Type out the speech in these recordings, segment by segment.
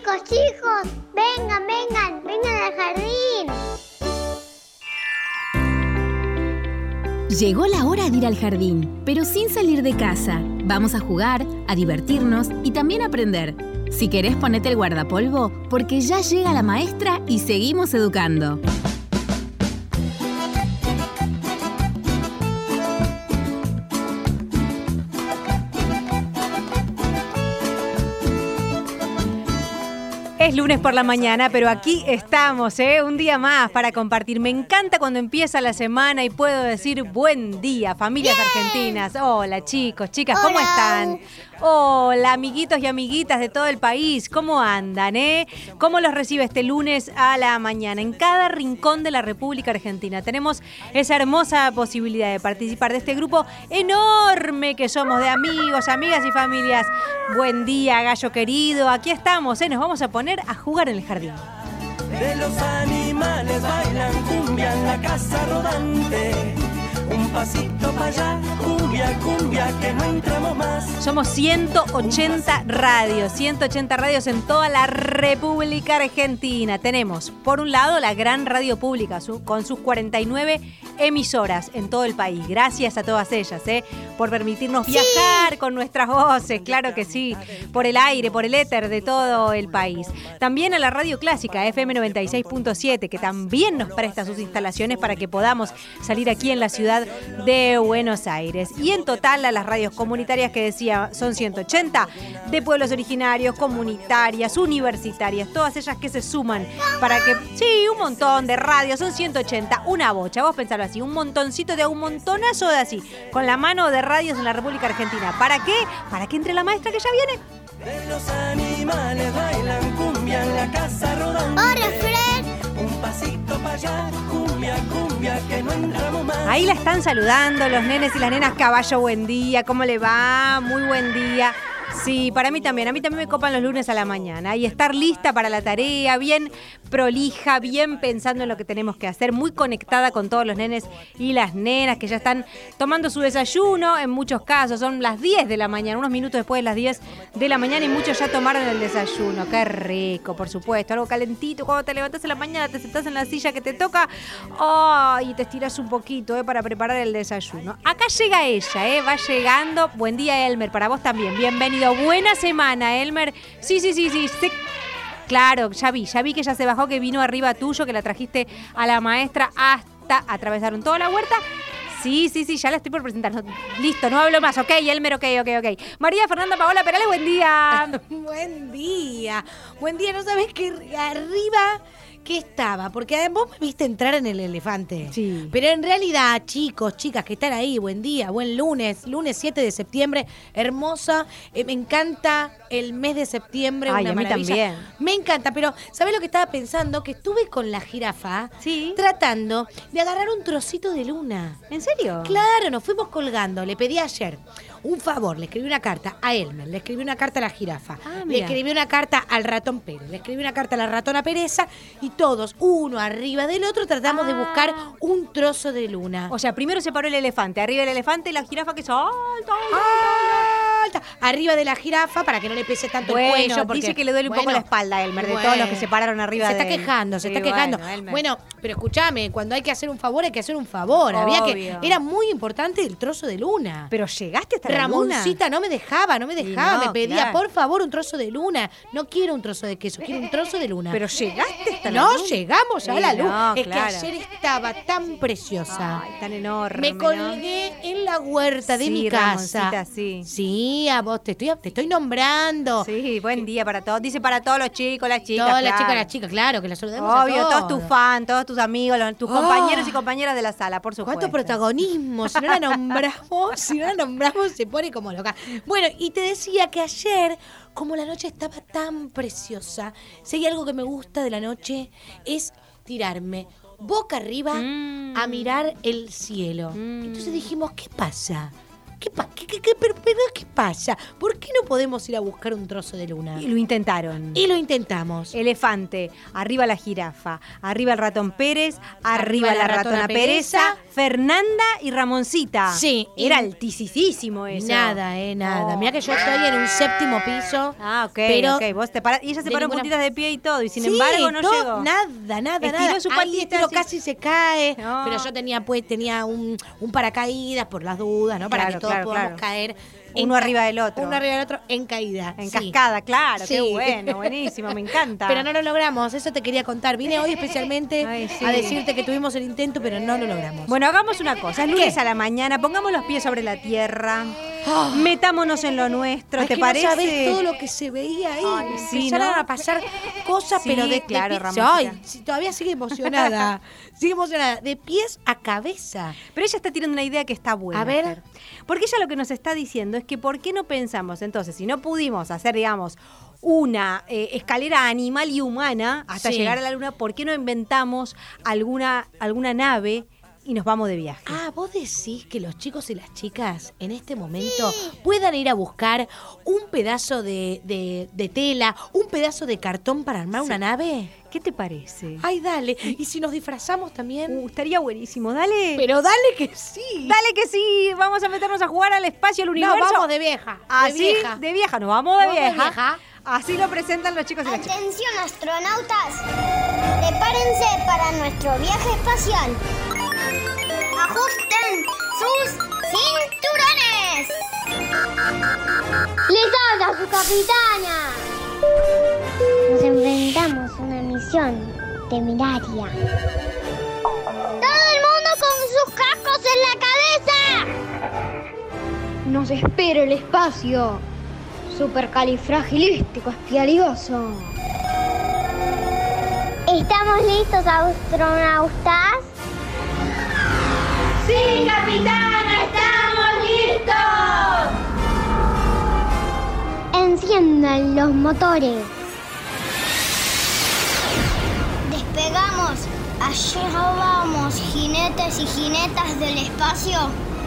Chicos, vengan al jardín. Llegó la hora de ir al jardín, pero sin salir de casa. Vamos a jugar, a divertirnos y también a aprender. Si querés, ponete el guardapolvo, porque ya llega la maestra y seguimos educando. Es lunes por la mañana, pero aquí estamos, un día más para compartir. Me encanta cuando empieza la semana y puedo decir buen día, familias argentinas. Hola, chicos, chicas, ¿cómo están? Hola, amiguitos y amiguitas de todo el país, ¿cómo andan, ¿Cómo los recibe este lunes a la mañana? En cada rincón de la República Argentina tenemos esa hermosa posibilidad de participar de este grupo enorme que somos de amigos, amigas y familias. Buen día, gallo querido, aquí estamos, nos vamos a poner a jugar en el jardín. De los animales bailan cumbia en la casa rodante. Un pasito para allá, cumbia, cumbia, que no entramos más. Somos 180 radios en toda la República Argentina. Tenemos, por un lado, la gran radio pública, con sus 49 emisoras en todo el país. Gracias a todas ellas, por permitirnos viajar con nuestras voces, claro que sí, por el aire, por el éter de todo el país. También a la radio clásica, FM 96.7, que también nos presta sus instalaciones para que podamos salir aquí en la ciudad de Buenos Aires. Y en total a las radios comunitarias que decía son 180, de pueblos originarios, comunitarias, universitarias, todas ellas que se suman para que, sí, un montón de radios, son 180, una bocha, vos pensalo así, un montoncito de un montonazo de así, con la mano de radios en la República Argentina. ¿Para qué? Para que entre la maestra que ya viene. De los animales bailan cumbia en la casa rodante. ¡Hola, Fred! Un pasito para allá, cumbia, cumbia, que no entramos más. Ahí la están saludando los nenes y las nenas. Caballo, buen día, ¿cómo le va? Muy buen día. Sí, para mí también. A mí también me copan los lunes a la mañana. Y estar lista para la tarea, bien prolija, bien pensando en lo que tenemos que hacer, muy conectada con todos los nenes y las nenas que ya están tomando su desayuno. En muchos casos son las 10 de la mañana, unos minutos después de las 10 de la mañana y muchos ya tomaron el desayuno. Qué rico, por supuesto. Algo calentito. Cuando te levantas en la mañana, te sentás en la silla que te toca y te estiras un poquito para preparar el desayuno. Acá llega ella, va llegando. Buen día, Elmer, para vos también. Bienvenido. Buena semana, Elmer. Sí. Claro, ya vi que ya se bajó, que vino arriba tuyo, que la trajiste a la maestra hasta atravesaron toda la huerta. Sí, ya la estoy por presentar. Listo, no hablo más. Ok, Elmer, ok. María Fernanda Paola Perales, buen día. Buen día, ¿no sabés qué arriba que estaba? Porque además vos me viste entrar en el elefante. Sí. Pero en realidad, chicos, chicas que están ahí, buen día, buen lunes 7 de septiembre, hermosa. Me encanta el mes de septiembre. Ay, una a mí maravilla. también. Me encanta, pero ¿sabés lo que estaba pensando? Que estuve con la jirafa tratando de agarrar un trocito de luna. ¿En serio? Claro, nos fuimos colgando. Le pedí ayer un favor, le escribí una carta a Elmer, le escribí una carta a la jirafa, le escribí una carta al ratón Pérez, le escribí una carta a la ratona Pereza y todos, uno arriba del otro, tratamos de buscar un trozo de luna. O sea, primero se paró el elefante, arriba del elefante y la jirafa que es alta. Arriba de la jirafa para que no le pese tanto el cuello. Porque, dice que le duele un poco la espalda, Elmer, de todos los que se pararon arriba se de está quejando, se está quejando. Elmer. Bueno, pero escúchame, cuando hay que hacer un favor, hay que hacer un favor. Obvio. Era muy importante el trozo de luna. Pero llegaste hasta la luna. Ramoncita no me dejaba, me pedía, claro. por favor, un trozo de luna. No quiero un trozo de queso, quiero un trozo de luna. Pero llegaste hasta la luna. No, llegamos a la luna. No, es claro. que ayer estaba tan preciosa. Ay, tan enorme. Me colgué en la huerta de mi casa. Ramoncita, sí. Sí, a vos te estoy nombrando. Sí, buen día para todos. Dice para todos los chicos, las chicas. Todas claro. las chicas, claro, que las saludemos Obvio, a todos tus fans, todos tus amigos, tus compañeros y compañeras de la sala, por supuesto. ¿Cuánto protagonismo? Si no la nombramos, se pone como loca. Bueno, y te decía que ayer, como la noche estaba tan preciosa, si hay algo que me gusta de la noche, es tirarme boca arriba a mirar el cielo. Entonces dijimos, ¿qué pasa? pero ¿qué pasa? ¿Por qué no podemos ir a buscar un trozo de luna? Y lo intentaron. Y lo intentamos. Elefante, arriba la jirafa, arriba el ratón Pérez, arriba la ratona Pereza, Fernanda y Ramoncita. Sí. Era altísimo eso. Nada. Oh. Mirá que yo estoy en un 7º piso. Ah, ok, pero ok. Vos te parás, y ella se paró en ninguna- puntitas de pie y todo, y sin Sí, embargo no todo, llegó. Nada. Estiró su Ahí patita, casi se cae. No. Pero yo tenía un paracaídas por las dudas, ¿no? Para Claro, que todos claro, podamos claro. caer. Uno arriba del otro. Uno arriba del otro en caída. En sí. cascada, claro, Sí. qué bueno, buenísimo, me encanta. Pero no lo logramos, eso te quería contar. Vine hoy especialmente Ay, sí. a decirte que tuvimos el intento, pero no lo logramos. Bueno, hagamos una cosa, es lunes ¿Qué? a la mañana, pongamos los pies sobre la tierra, Ah. metámonos en lo nuestro, Ay, ¿te que parece? No sabés todo lo que se veía ahí. Ay, sí, Empezaron ¿no? a pasar cosas, Sí, pero claro, de Ramoncita. Ay, sí, todavía sigue emocionada. Sigue emocionada. De pies a cabeza. Pero ella está tirando una idea que está buena. A ver. Fer. Porque ella lo que nos está diciendo es que ¿por qué no pensamos entonces, si no pudimos hacer, digamos, una escalera animal y humana hasta Sí. llegar a la luna, ¿por qué no inventamos alguna nave y nos vamos de viaje? Ah, vos decís que los chicos y las chicas en este momento puedan ir a buscar un pedazo de tela, un pedazo de cartón para armar una nave. ¿Qué te parece? Ay, dale. ¿Y si nos disfrazamos también? Estaría buenísimo, dale. Pero dale que sí. Dale que sí, vamos a meternos a jugar al espacio, al No, universo. vamos de vieja. Así, de vieja, nos vamos de Vamos de vieja. vieja. Así lo presentan los chicos y las chicas. Atención, astronautas. Prepárense para nuestro viaje espacial. Ajusten sus cinturones. Les habla su capitana. Nos enfrentamos a una misión temeraria. ¡Todo el mundo con sus cascos en la cabeza! Nos espera el espacio. Supercalifragilístico espialioso. ¿Estamos listos, astronautas? ¡Sí, capitana! ¡Estamos listos! Enciendan los motores. Despegamos. Allá vamos, jinetes y jinetas del espacio.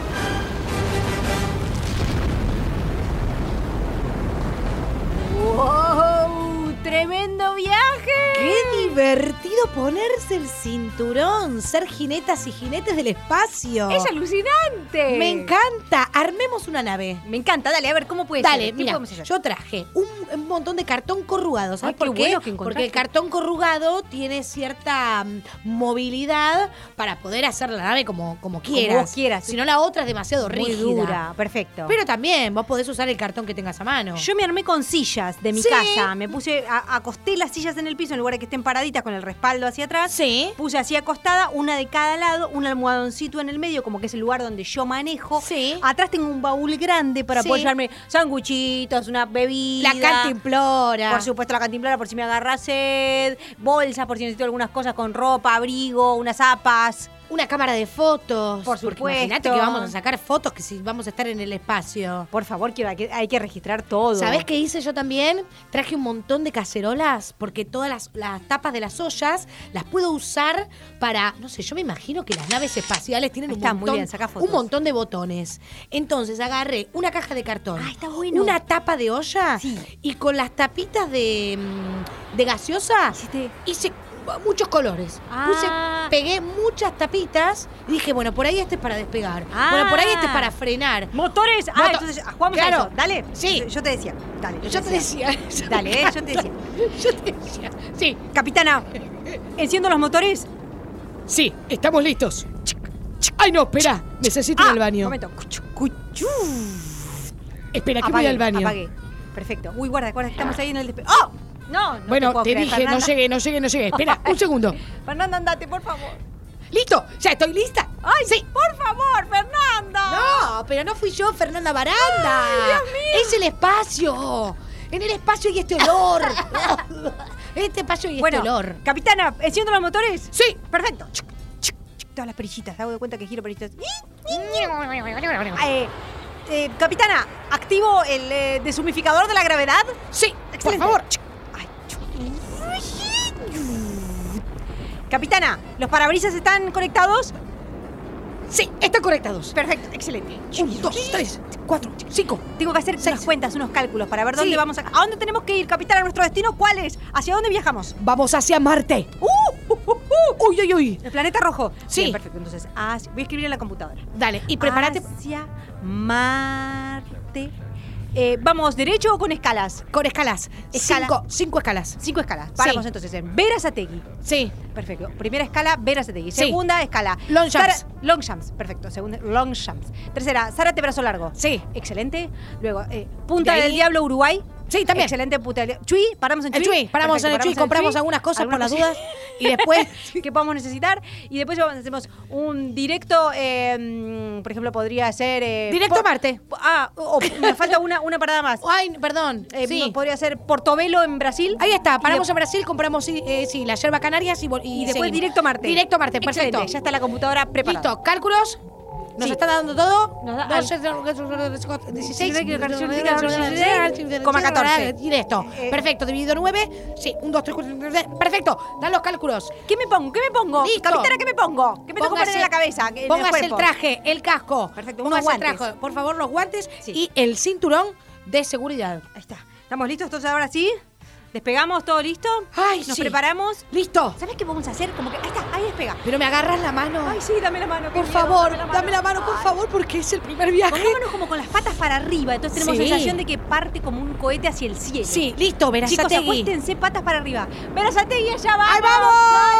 ¡Wow! ¡Tremendo viaje! ¡Qué divertido ponerse el cinturón! Ser jinetas y jinetes del espacio. ¡Es alucinante! Me encanta. Armemos una nave. Me encanta, dale, a ver, ¿cómo puede ser? Dale, ¿Qué mira, podemos hacer? yo traje un montón de cartón corrugado. ¿Sabes Ay, qué por qué? bueno que encontraste. Porque el cartón corrugado tiene cierta movilidad para poder hacer la nave como quieras. vos quieras. Si no, la otra es demasiado Muy rígida. dura, perfecto. Pero también vos podés usar el cartón que tengas a mano. Yo me armé con sillas de mi Sí. casa. Me puse, acosté las sillas en el piso en lugar de que estén paraditas con el respaldo hacia atrás. Sí. Puse así acostada, una de cada lado, un almohadoncito en el medio, como que es el lugar donde yo manejo. Sí. Atrás tengo un baúl grande para Sí. poder llevarme sanguchitos, una bebida. La cantimplora. Por supuesto, la cantimplora por si me agarra sed. Bolsas por si necesito algunas cosas con ropa, abrigo, unas zapas. Una cámara de fotos. Por Porque supuesto. imagínate que vamos a sacar fotos que si vamos a estar en el espacio. Por favor, hay que registrar todo. ¿Sabés qué hice yo también? Traje un montón de cacerolas porque todas las tapas de las ollas las puedo usar para, no sé, yo me imagino que las naves espaciales tienen Está un muy montón, bien, sacá fotos. un montón de botones. Entonces agarré una caja de cartón, Ah, está bueno. una tapa de olla Sí. y con las tapitas de gaseosa Hiciste- hice muchos colores. Ah. Pegué muchas tapitas y dije, bueno, por ahí este es para despegar. Ah. Bueno, por ahí este es para frenar. ¡Motores! Entonces jugamos Claro. a eso. Dale. Sí. Yo te decía. Dale. Yo te decía. Dale, yo te decía. Yo te decía. Sí, Capitana, ¿enciendo los motores? sí, estamos listos. Ay, no, espera. Necesito ir al baño. Momento. Espera, que voy al baño. Apagué. Perfecto. Uy, guarda, estamos ahí en el despegue. ¡Oh! No, no Bueno, puedo te creer, dije, Fernanda. no llegué. Espera, un segundo. Fernanda, andate, por favor. ¡Listo! ¡Ya estoy lista! ¡Ay, sí! por favor, Fernanda! No, pero no fui yo, Fernanda Baranda. Ay, Dios mío. Es el espacio. En el espacio hay este olor. Este espacio y Bueno, este olor. capitana, ¿enciendo los motores? Sí. Perfecto. Todas las perillitas, hago de cuenta que giro perillitas. Capitana, ¿activo el deshumificador de la gravedad? Sí, Excelente. por favor. Ay, Capitana, ¿los parabrisas están conectados? Sí, están correctados. Perfecto, excelente. 1, 2, 3, 4, 5. Tengo que hacer unas cuentas, unos cálculos para ver dónde vamos a dónde tenemos que ir, capitán, a nuestro destino. ¿Cuál es? ¿Hacia dónde viajamos? Vamos hacia Marte. Uy, uy, uy. El planeta rojo. Sí. Bien, perfecto. Entonces, voy a escribir en la computadora. Dale, y prepárate. Hacia Marte. ¿Vamos derecho o con escalas? Con escalas. Escala. 5 escalas. 5 escalas. Paramos entonces en Berazategui. Sí. Perfecto. Primera escala, Berazategui. Sí. Segunda escala, Longchamps. Longchamps. Perfecto. Segunda, Longchamps. Tercera, Zárate, Brazo Largo. Sí. Excelente. Luego, Punta De ahí- del Diablo, Uruguay. Sí, también. Excelente, Punta del Diablo. Chuy, paramos en Chuy. El Chuy, paramos en el Chuy, compramos algunas cosas por las dudas y después que podamos necesitar. Y después hacemos un directo, por ejemplo, podría ser... Directo a Marte. Me falta una parada más. Ay, perdón. Sí. Podría ser Portobelo en Brasil. Ahí está, paramos Y en Brasil, compramos la yerba canarias y después seguimos. directo a Marte. Directo a Marte, perfecto. Excelente, ya está la computadora preparada. Listo, cálculos. Nos Sí. está dando todo. Nos da 16, 14. Directo. Perfecto, dividido 9. Sí, 1, 2, 3, 4. Perfecto, dan los cálculos. ¿Qué me pongo? Listo. Capitana, ¿qué me pongo? ¿Qué me tengo que poner en la cabeza? En el Póngase el cuerpo? traje, el casco. Perfecto, unos Póngase el guantes. traje, por favor, los guantes Sí. y el cinturón de seguridad. Ahí está. ¿Estamos listos? Entonces ahora sí. ¿Despegamos? ¿Todo listo? Ay, ¿Nos sí. preparamos? Listo. ¿Sabes qué vamos a hacer? Como que. Ahí está, ahí despega. Pero me agarras la mano. Ay, sí, dame la mano. qué Por miedo, favor, dame la mano, por Ay. favor, porque es el primer viaje. Pongámonos como con las patas para arriba. Entonces tenemos Sí. sensación de que parte como un cohete hacia el cielo. Sí, listo, Chicos, Berazategui. acuéstense patas para arriba. Berazategui, allá vamos. ¡Ahí vamos!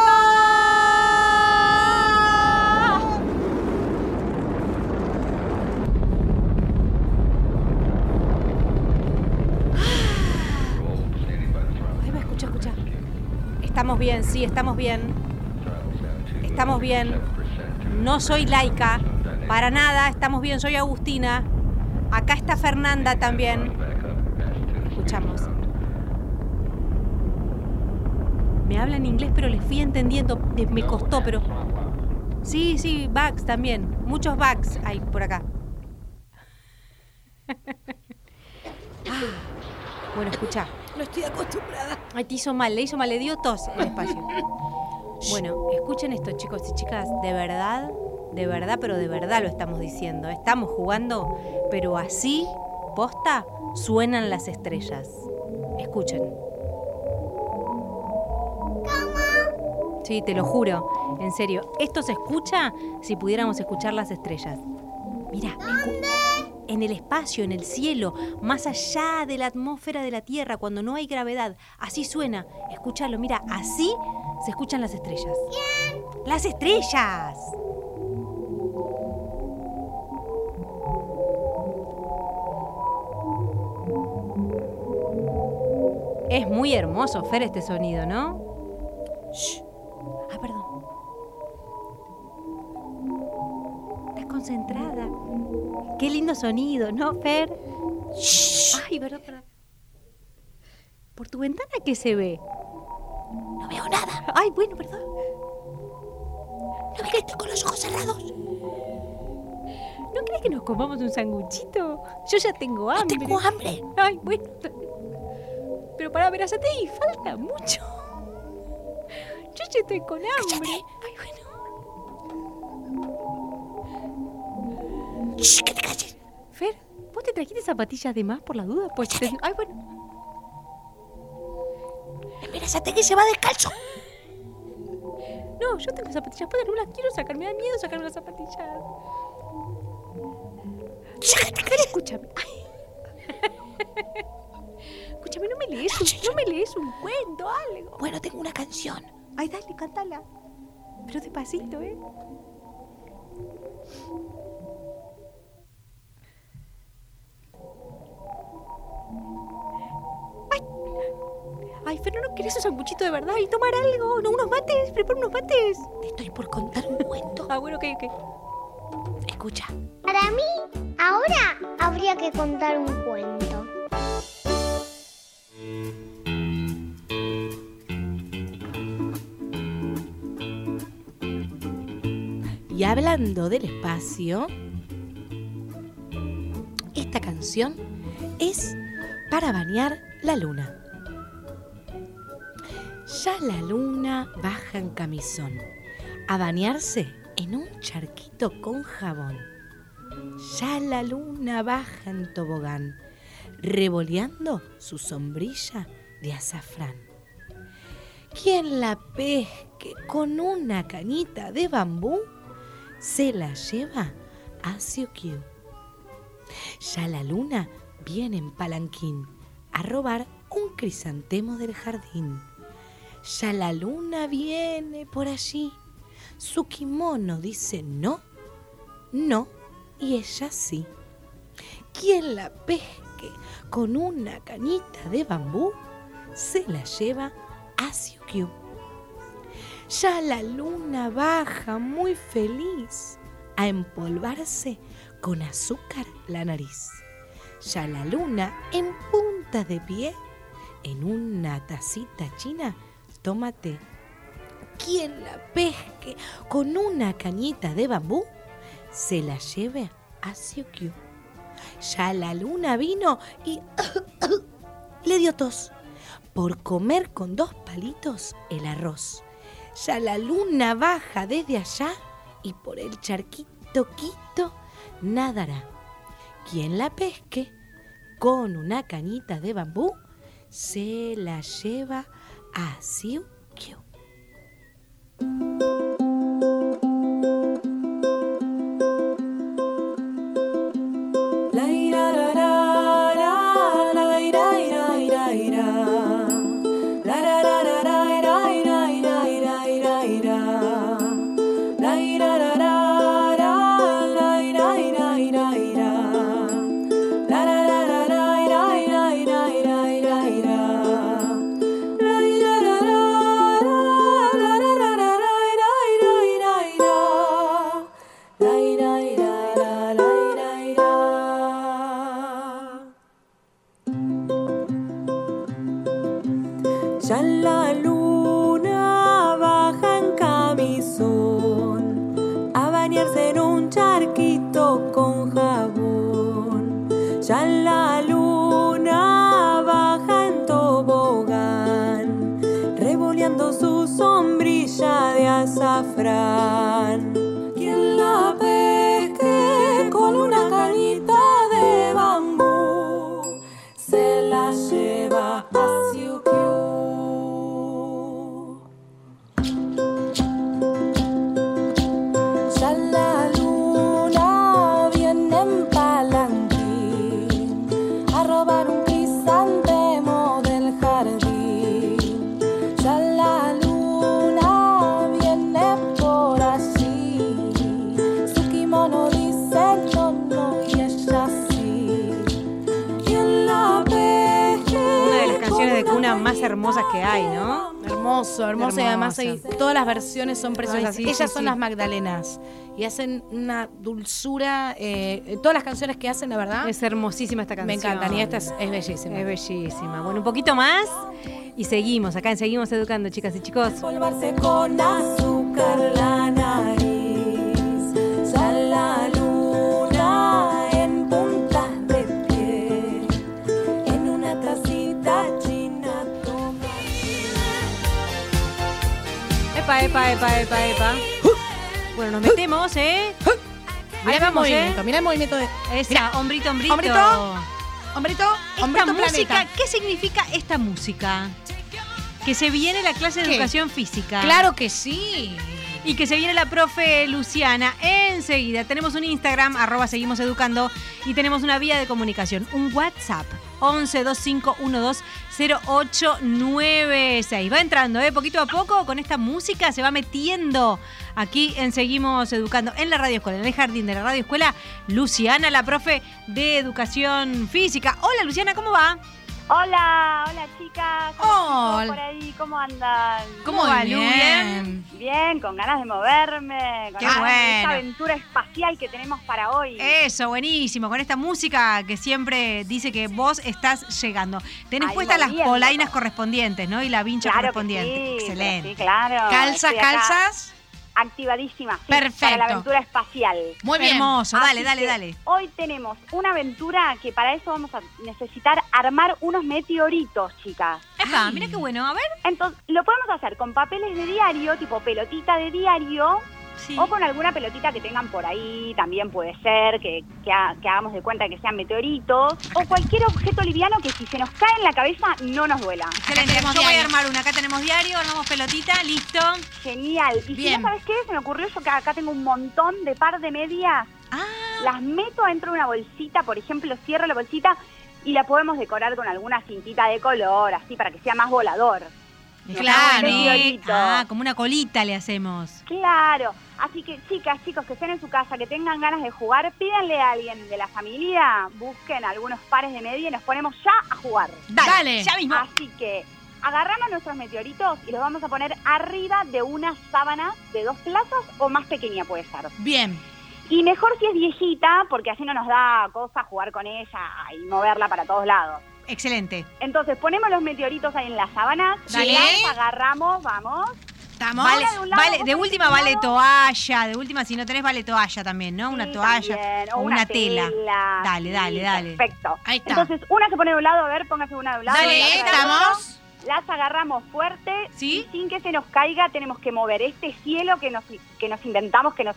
Ahí va, escucha. Estamos bien, sí, estamos bien. Estamos bien. No soy Laika, para nada, estamos bien, soy Agustina. Acá está Fernanda también. Escuchamos. Me hablan inglés, pero les fui entendiendo. Me costó, pero... Sí, bugs también. Muchos bugs hay por acá. Bueno, escucha. No estoy acostumbrada. Ay, te hizo mal, le dio tos el espacio. Bueno, escuchen esto, chicos y chicas, de verdad, pero de verdad lo estamos diciendo. Estamos jugando, pero así, posta, suenan las estrellas. Escuchen. Sí, te lo juro, en serio. Esto se escucha si pudiéramos escuchar las estrellas. Mira, en el espacio, en el cielo, más allá de la atmósfera de la Tierra, cuando no hay gravedad. Así suena. Escúchalo, mira, así se escuchan las estrellas. ¿Quién? ¡Las estrellas! Es muy hermoso, Fer, este sonido, ¿no? Shh. Perdón. Estás concentrada. Qué lindo sonido, ¿no, Fer? Shh. Ay, perdón. ¿Por tu ventana qué se ve? No veo nada. Ay, bueno, perdón. ¿No ves que estoy con los ojos cerrados? ¿No crees que nos comamos un sanguchito? Yo ya tengo hambre. No tengo hambre. Ay, bueno. Pero para Berazategui falta mucho. Yo ya estoy con hambre. Cállate. Ay, bueno. Shh, que te calles. Fer, ¿vos te trajiste zapatillas de más por la duda? Pues ay, bueno. Berazategui se va descalzo. No, yo tengo zapatillas, pero no las quiero sacar. Me da miedo sacarme las zapatillas. Fer, escúchame. Ay. Escúchame, no me lees un cuento, algo. Bueno, tengo una canción. Ay, dale, cántala. Pero despacito, ¿eh? Ay, Fer, ¿no querés un sanguchito de verdad y tomar algo? ¿No, unos mates? Prepara unos mates. Te estoy por contar un cuento. Ah, bueno, ok. Escucha. Para mí, ahora habría que contar un cuento. Y hablando del espacio, esta canción es para bañar la luna. Ya la luna baja en camisón a bañarse en un charquito con jabón. Ya la luna baja en tobogán, revoleando su sombrilla de azafrán. Quien la pesque con una cañita de bambú, se la lleva a Siukiu. Ya la luna viene en palanquín a robar un crisantemo del jardín. Ya la luna viene por allí. Su kimono dice no, no, y ella sí. Quien la pesque con una cañita de bambú, se la lleva a Siukiu. Ya la luna baja muy feliz a empolvarse con azúcar la nariz. Ya la luna en punta de pie, en una tacita china, toma té. Quien la pesque con una cañita de bambú, se la lleve a Siukiu. Ya la luna vino y le dio tos por comer con 2 palitos el arroz. Ya la luna baja desde allá y por el charquito quito nadará. Quien la pesque con una cañita de bambú, se la lleva a Siukiu. Ya la luna baja en camisón a bañarse en un charquito con jabón. Ya la luna baja en tobogán, revoleando su sombrilla de azafrán. Quien la pesque con una cañita de bambú, se la lleva a Siukiu. Más hermosas que hay, ¿no? Hermoso, hermoso. Y además todas las versiones son preciosas. Ay, sí, ellas sí, son sí. las Magdalenas y hacen una dulzura. Todas las canciones que hacen, la verdad, Es hermosísima esta canción. me encantan. Y esta es bellísima. Es bellísima. Bueno, un poquito más y seguimos. Acá en Seguimos Educando, chicas y chicos. Polvarse con azúcar la nariz. Ya la luna en puntas de pie, en una tacita china toma. Epa. Bueno, nos metemos, ¿eh? Mirá el vamos, movimiento, mirá el movimiento de. Esa, Mirá. hombrito. Hombrito, Esta hombrito música, planeta. ¿qué significa esta música? Que se viene la clase de ¿Qué? educación física. Claro que sí. Y que se viene la profe Luciana enseguida. Tenemos un Instagram, @seguimoseducando, y tenemos una vía de comunicación, un WhatsApp, 1125120896. Va entrando, poquito a poco, con esta música se va metiendo aquí en Seguimos Educando, en la radio escuela, en el jardín de la radio escuela, Luciana, la profe de educación física. Hola Luciana, ¿cómo va? Hola chicas. Hola. Por ahí, ¿cómo andan? ¿Cómo va, Lu? ¿Bien? Bien, con ganas de moverme, con Qué ganas de bueno. esta aventura espacial que tenemos para hoy. Eso, buenísimo. Con esta música que siempre dice que vos estás llegando. Tenés Ahí puestas las moviendo. polainas correspondientes, ¿no? Y la vincha Claro que correspondiente. sí, Excelente. sí, claro. Calzas, Estoy acá calzas. Activadísima, sí, Perfecto. para la aventura espacial. Muy bien. Hermoso. Así Dale. que Hoy tenemos una aventura que para eso vamos a necesitar armar unos meteoritos, chicas. Epa, mira qué bueno. A ver. Entonces, lo podemos hacer con papeles de diario, tipo pelotita de diario, Sí. O con alguna pelotita que tengan por ahí, también puede ser, que hagamos de cuenta que sean meteoritos. O cualquier objeto liviano que si se nos cae en la cabeza no nos duela. Excelente, tenemos yo voy a diario. armar una. Acá tenemos diario, armamos pelotita, listo. Genial. Y Bien. si no sabes qué, se me ocurrió yo que acá tengo un montón de par de medias. Las meto dentro de una bolsita, por ejemplo, cierro la bolsita y la podemos decorar con alguna cintita de color, así para que sea más volador. Claro. Meteorito. Como una colita le hacemos. Claro. Así que chicas, chicos que estén en su casa, que tengan ganas de jugar, pídanle a alguien de la familia, busquen algunos pares de media y nos ponemos ya a jugar. Dale. Ya mismo. Así que agarramos nuestros meteoritos y los vamos a poner arriba de una sábana de 2 plazas o más pequeña puede ser. Bien. Y mejor si es viejita, porque así no nos da cosa jugar con ella y moverla para todos lados. Excelente. Entonces ponemos los meteoritos ahí en las sábanas, Dale. las agarramos, vamos. ¿Estamos? Vale, de un lado, vale, vos de por última este vale lado. toalla, de última si no tenés vale toalla también, ¿no? Una Sí, toalla también, o una tela. Dale, Sí, dale, dale. Perfecto. Ahí está. Entonces, una se pone de un lado, a ver, póngase una de un lado. Dale, la otra del estamos. otro. Las agarramos fuerte ¿Sí? y sin que se nos caiga tenemos que mover este cielo que nos inventamos, que nos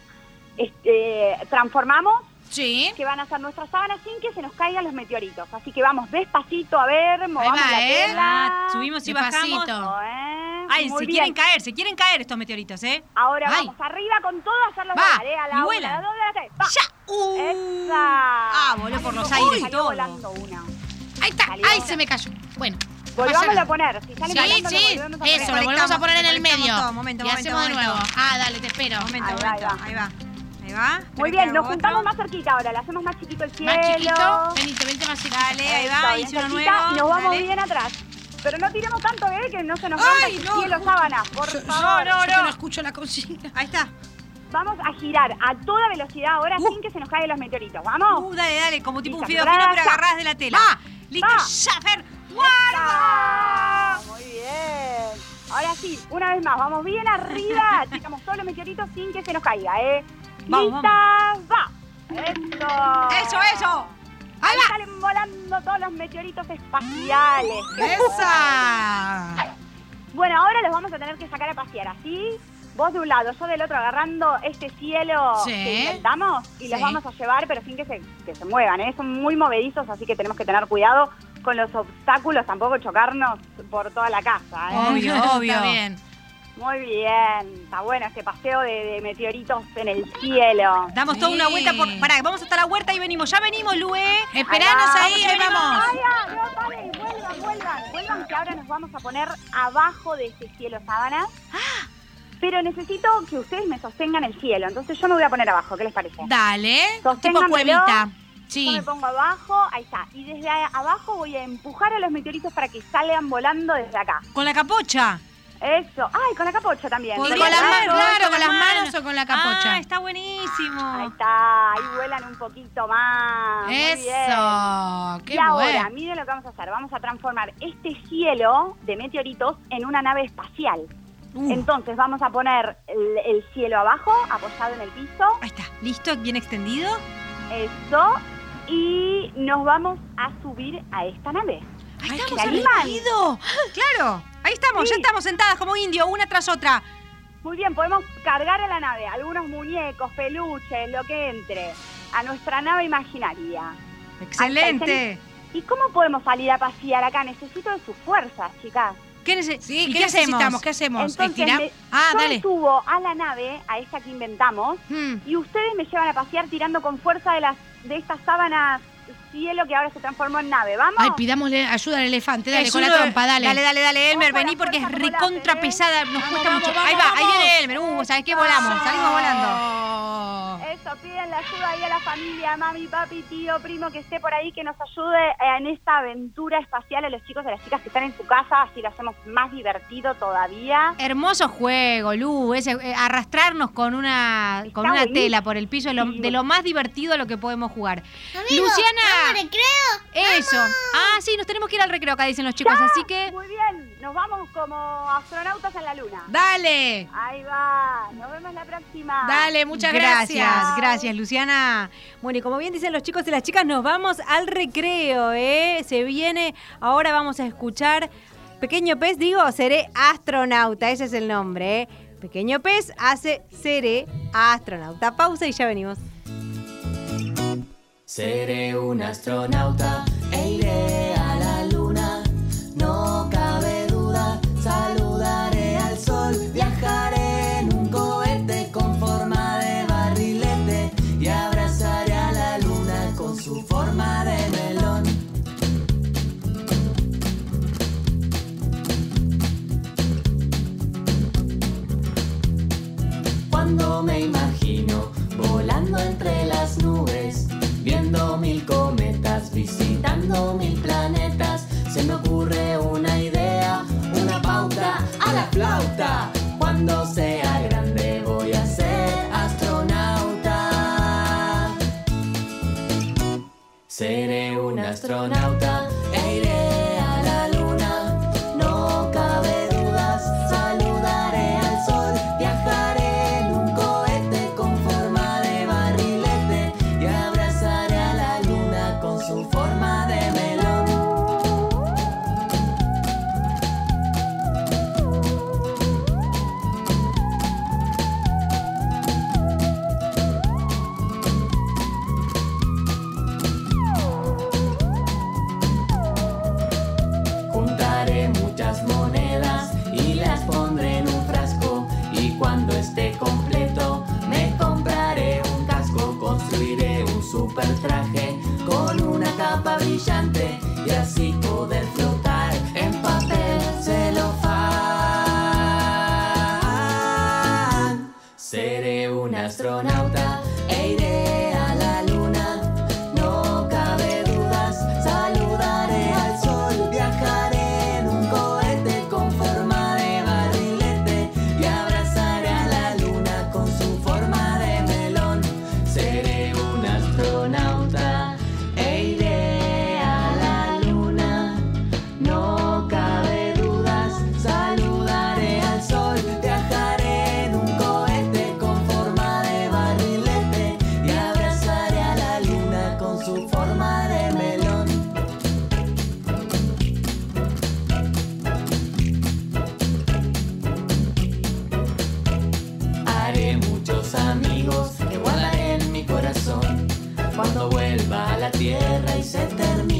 transformamos, Sí. que van a ser nuestras sábanas sin que se nos caigan los meteoritos. Así que vamos despacito, a ver, movamos va, la ¿eh? tela. Ah, subimos y bajamos. Despacito. Ay, Muy se bien. quieren caer estos meteoritos, ¿eh? Ahora Ay. vamos arriba con todo a hacerlo Va, volar, a y la una, vuelan. a la dos, a la tres. Va. ¡Ya! Esa. Ah, voló por los aires y Salió todo. volando una. Ahí está. Salió. Ay, se me cayó. Bueno. Volvámoslo a poner. Si sale Sí, volando, sí. lo volvemos a poner. Eso, lo volvemos a poner en el Conectamos medio. todo. Momento, y momento, hacemos de momento. nuevo. Ah, dale, te espero. Momento, Ahí va, momento. ahí Ahí va. Ahí va. Muy Espera bien, que nos hago juntamos otro. más cerquita ahora, le hacemos más chiquito el cielo. Más chiquito. Venite más chiquito. Dale, ahí Eso, va, bien hice uno cerquita, nuevo. y nos vamos Dale. bien atrás. Pero no tiremos tanto, que no se nos rompa Ay, el no, cielo, justo. sábanas, por favor. Yo que no escucho la consigna. Ahí está. Vamos a girar a toda velocidad ahora sin que se nos caigan los meteoritos. ¿Vamos? Dale, dale, como tipo un Listo, fideo fino, pero braza. agarrás de la tela. Va, Listo, va. ya, Fer. ¡Ah! ¡Guarda! Muy bien. Ahora sí, una vez más, vamos bien arriba, tiramos todos los meteoritos sin que se nos caiga, Vamos, ¡Listas! ¡Va! ¡Eso! ¡Eso! Ahí va. Salen volando todos los meteoritos espaciales. ¡Esa! Bueno, ahora los vamos a tener que sacar a pasear, ¿así? Vos de un lado, yo del otro, agarrando este cielo Sí. que inventamos y los Sí. vamos a llevar, pero sin que se muevan, Son muy movedizos, así que tenemos que tener cuidado con los obstáculos, tampoco chocarnos por toda la casa, Obvio, obvio. Está bien. Muy bien, está bueno este paseo de meteoritos en el cielo. Damos toda una Sí. vuelta por. Pará, vamos hasta la huerta y venimos. Ya venimos, Lué. Esperanos ahí, ahí vamos. ¡Ay, no, vale! Vuelvan, que ahora nos vamos a poner abajo de este cielo sábana. Pero necesito que ustedes me sostengan el cielo, entonces yo me voy a poner abajo, ¿qué les parece? Dale. Tipo Sosténgamelo. cuevita. Yo Sí. me pongo abajo, ahí está. Y desde abajo voy a empujar a los meteoritos para que salgan volando desde acá. Con la capocha. Eso. ay, con la capocha también. Y Podría con las ser, manos, ¿no? claro, Con con las las manos o con la capocha. Ah, está buenísimo. Ahí está, ahí vuelan un poquito más. Muy bien. Eso. Qué Y ahora, bueno. miren lo que vamos a hacer. Vamos a transformar este cielo de meteoritos en una nave espacial. Entonces vamos a poner el cielo abajo, apoyado en el piso. Ahí está. ¿Listo? ¿Bien extendido? Eso. Y nos vamos a subir a esta nave. Ahí Ay, estamos ¿se animan? arriba. Claro. Ahí estamos, Sí. ya estamos sentadas como indio, una tras otra. Muy bien, podemos cargar a la nave algunos muñecos, peluches, lo que entre, a nuestra nave imaginaria. Excelente. ¿Y cómo podemos salir a pasear acá? Necesito de sus fuerzas, chicas. Sí, ¿Y ¿qué necesitamos? ¿Qué hacemos? Entonces, Estirá- yo dale. me subo a la nave, a esta que inventamos, y ustedes me llevan a pasear tirando con fuerza de estas sábanas cielo que ahora se transformó en nave. ¿Vamos? Ay, pidámosle ayuda al elefante. Dale, Es con la uno de- trompa, dale. Dale, Elmer, Ojo, vení la porque es fuerza como la recontra hace, pesada, nos Vamos, cuesta vamos, mucho. vamos, Ahí va, ahí vamos. viene Elmer. ¿Sabes qué? Volamos, salimos volando. Eso, piden la ayuda ahí a la familia, mami, papi, tío, primo, que esté por ahí, que nos ayude en esta aventura espacial a los chicos y a las chicas que están en su casa, así lo hacemos más divertido todavía. Hermoso juego, Lu, arrastrarnos con una buenísimo. tela por el piso es de lo más divertido a lo que podemos jugar. Amigo, Luciana. ¿vamos al recreo? Eso. Ah, sí, nos tenemos que ir al recreo acá, dicen los chicos, ¡Ya! así que Muy bien, nos vamos como astronautas en la luna. Dale. Ahí va, nos vemos la próxima. Dale, muchas gracias. Gracias, Luciana. Bueno, y como bien dicen los chicos y las chicas, nos vamos al recreo, Se viene, ahora vamos a escuchar Pequeño Pez, seré astronauta, ese es el nombre, Pequeño pez hace seré astronauta. Pausa y ya venimos. Seré un astronauta e iré a la luna, no cabe duda, saludaré al sol, viajaré en un cohete con forma de barrilete y abrazaré a la luna con su forma de melón. Cuando me imagino volando entre las nubes, viendo 1000 cometas, visitando 1000 planetas, se me ocurre una idea, una pauta a la flauta. Cuando sea grande voy a ser astronauta. Seré un astronauta e iré a la luna, no cabe dudas, saludaré al sol, viajaré en un cohete con forma de barrilete y abrazaré a la luna con su forma de melón. Juntaré muchas monedas y las pondré en un frasco, y cuando esté completo me compraré un casco, construiré un super traje con una capa brillante y así poder flotar en papel celofán. Seré un astronauta e iré a la luna, no cabe dudas, saludaré al sol, viajaré en un cohete con forma de barrilete y abrazaré a la luna con su forma de melón. Seré un astronauta e iré a la luna, no cabe dudas, saludaré al sol, viajaré en un cohete con forma de barrilete y abrazaré a la luna con su forma de melón. Haré muchos amigos que guardaré en mi corazón cuando vuelva a la tierra y se termine